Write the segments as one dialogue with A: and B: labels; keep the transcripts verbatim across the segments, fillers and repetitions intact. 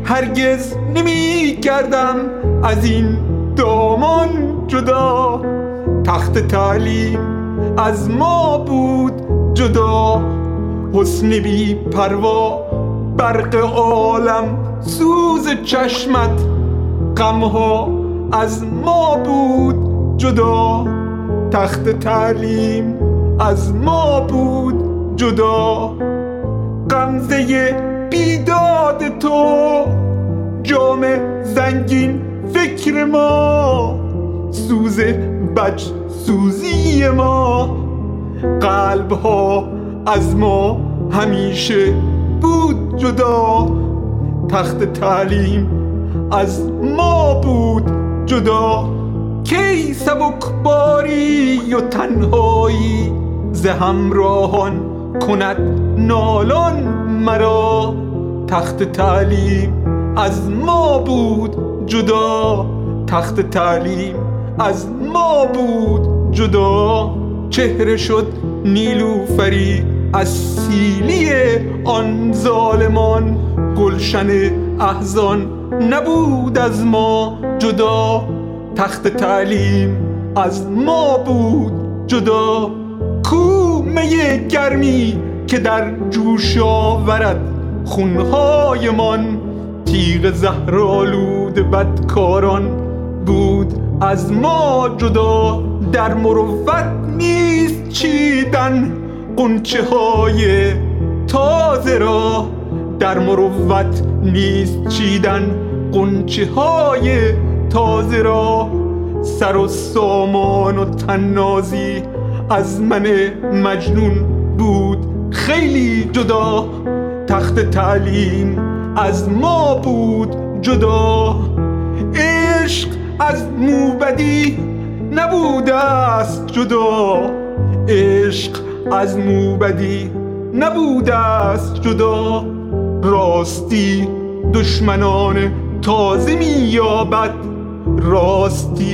A: هرگز نمی کردم از این دامان جدا. تخت تعلیم از ما بود جدا، حسن بی پروا برق عالم سوز چشمت، غمها از ما بود جدا. تخت تعلیم از ما بود جدا. غمزه بیداد تو، جام زنگین فکر ما، سوز بج سوزی ما، قلب ها از ما همیشه بود جدا. تخت تعلیم از ما بود جدا. کی سبکباری و تنهایی ز همراهان کند نالان مرا. تخت تعلیم از ما بود جدا. تخت تعلیم از ما بود جدا. چهره شد نیلوفری از سیلی آن ظالمان، گلشن احزان نبود از ما جدا. تخت تعلیم از ما بود جدا. کو می گرمی که در جوش آورد خونهای من، تیغ زهرآلود بدکاران بود از ما جدا. در مروت نیست چیدن غنچه های تازه را، در مروت نیست چیدن غنچه های تازه را. سر و سامان و طنازی از من مجنون بود خیلی جدا. تخت تعلیم از ما بود جدا. عشق از موبدی نبوده است جدا. عشق از موبدی نبوده است جدا. راستی دشمنان تازه می‌یابد، راستی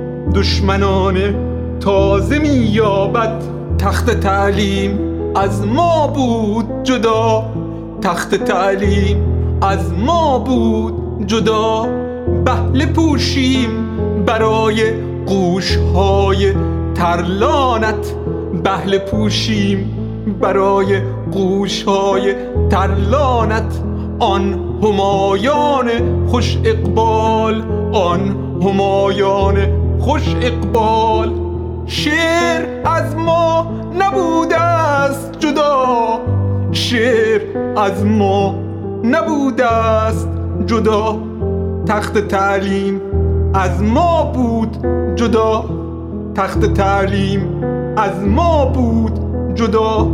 A: دشمنان تازه می‌یابد. تخت تعلیم از ما بود جدا. تخت تعلیم از ما بود جدا. بهله پوشیم برای گوش‌های ترلانت، بهله پوشیم برای گوش‌های ترلانت. آن همایان خوش اقبال، آن همایان خوش اقبال. شعر از ما نبوده است جدا. شعر از ما نبوده است جدا. تخت تعلیم از ما بود جدا. تخت تعلیم از ما بود جدا.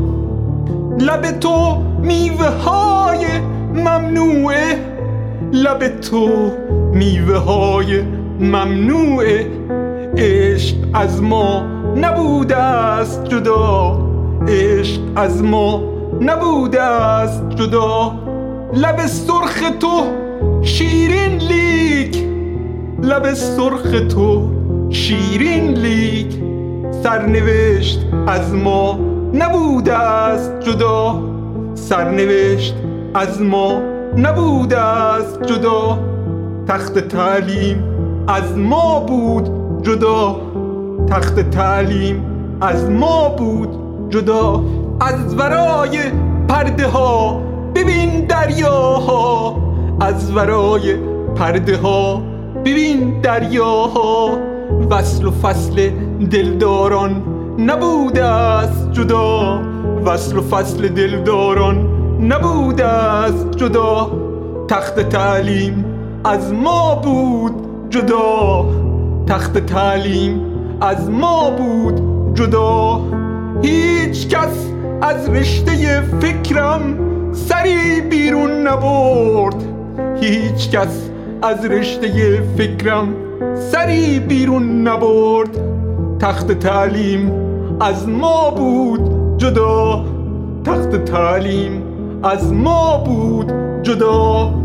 A: لب تو میوه های ممنوعه، لب تو میوه های ممنوعه. عشق از ما نبوده است جدا. عشق از ما نبوده است جدا. لب سرخ تو شیرین لیک، لب سرخ تو شیرین لیک. سرنوشت از ما نبوده است جدا. سرنوشت از ما نبوده است جدا. تخت تعلیم از ما بود جدا. تخت تعلیم از ما بود جدا. از ورای پرده ها ببین دریاها، از ورای پرده ها ببین دریاها. وصل و فصل دلداران نبوده است جدا. وصل و فصل دلداران نبوده است جدا. تخت تعلیم از ما بود جدا. تخت تعلیم از ما بود جدا. هیچ کس از رشته فکرم سری بیرون نبرد. هیچ کس از رشته فکرم سری بیرون نبرد. تخت تعلیم از ما بود جدا. تخت تعلیم از ما بود جدا.